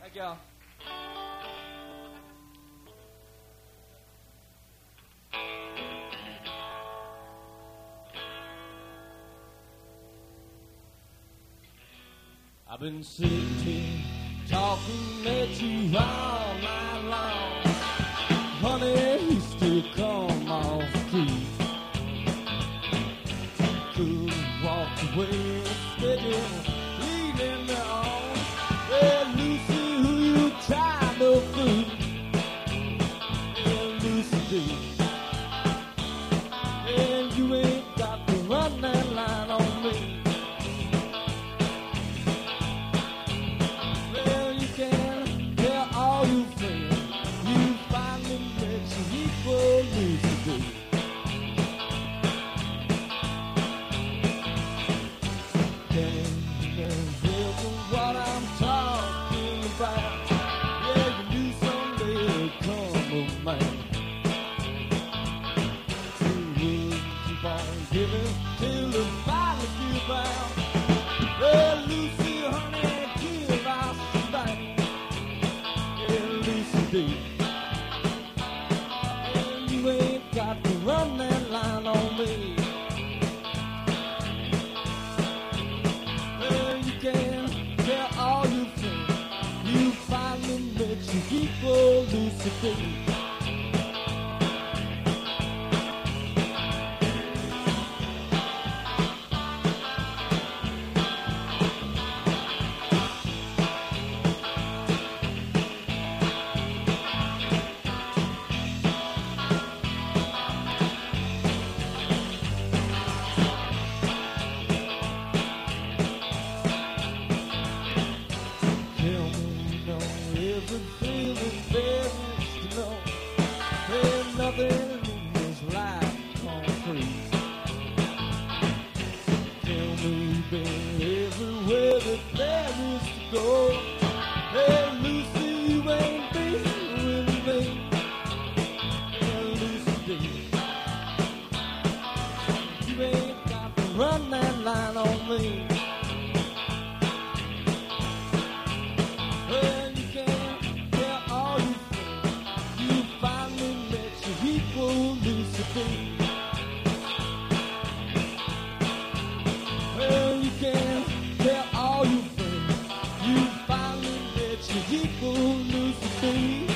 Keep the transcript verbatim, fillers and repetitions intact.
Thank y'all. I've been sitting here talking at you all night long. Honey, you still come off the creek. Could have walked away instead of leading me on. Well, Lucy, who you try no food. Well, Lucy, dear. And you ain't got to run that line on me. Run that line on me. Well, you can't tell all you friends. You finally met your equal, Lucy B. Well, you can't tell all you friends. You finally met your equal, Lucy B.